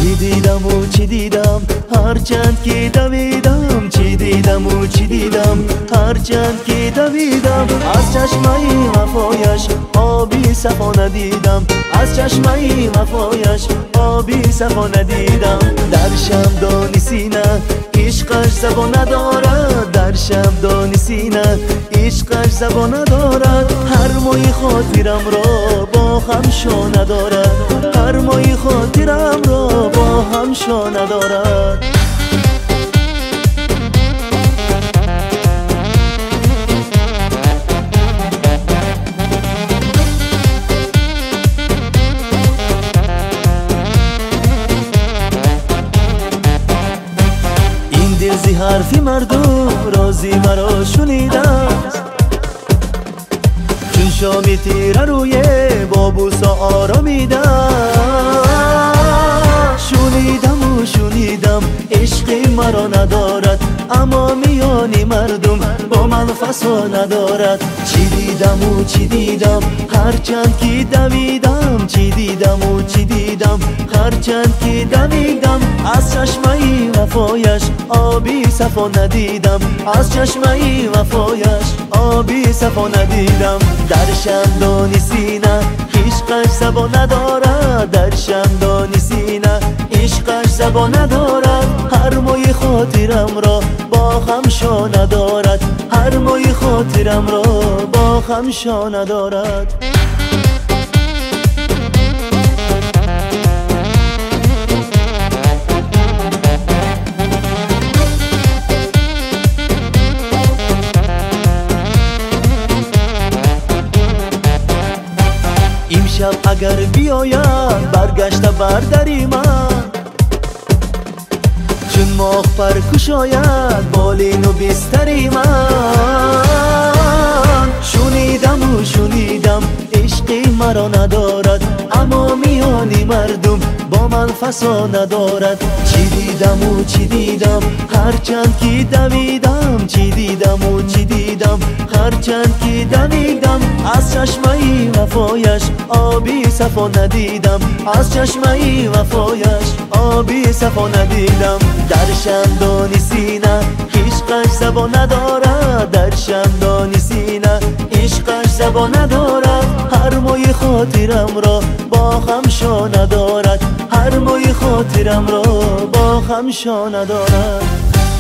چی دیدم و چی دیدم هرچند که دویدم، چی دیدم و چی دیدم هرچند که دویدم. از چشمه وفایش آبی صفا ندیدم، از چشمه وفایش آبی صفا ندیدم. در شمدان سینه عشقش زبان ندارد، در شمدان سینه عشقش زبان ندارد. هر مای خاطرم را با هم شو ندارد، هر مای خاطرم را با هم شو ندارد. دل زی حرفی مردم رازی مرا شنیدست، چون شامی تیره روی بابوسا آرامیدست. شنیدم و شنیدم عشقی مرا ندارد، اما میانی مردم با من فسا ندارد. چی دیدم و چی دیدم هرچند که دویدم، چی دیدم و چی دیدم هرچند که دویدم. از چشمه وفایش آبی صفا ندیدم، از چشمه وفایش آبی صفا ندیدم. در شمدان سینه عشقش زبان ندارد، در شمدان سینه عشقش زبان ندارد. هر مای خاطرم را با هم شو ندارد، هر مای خاطرم را با هم شو ندارد. امشب اگر بیاید برگشته برداری من، چون ماه پر کشاید بالین و بستری من. شنیدم و شنیدم عشقی مرا ندارد، اما میانی مردم با من فسا ندارد. چی دیدم و چی دیدم هرچند که دویدم، چی دیدم و چی دیدم هرچند که دویدم. از چشمه وفایش آبی صفا ندیدم، از چشمه وفایش آبی صفا ندیدم. در شمدان سینه عشقش زبان ندارد، در شمدان سینه عشقش زبان ندارد. هر مای خاطرم را با هم شو ندارد، هر مای خاطرم را با هم شو ندارد.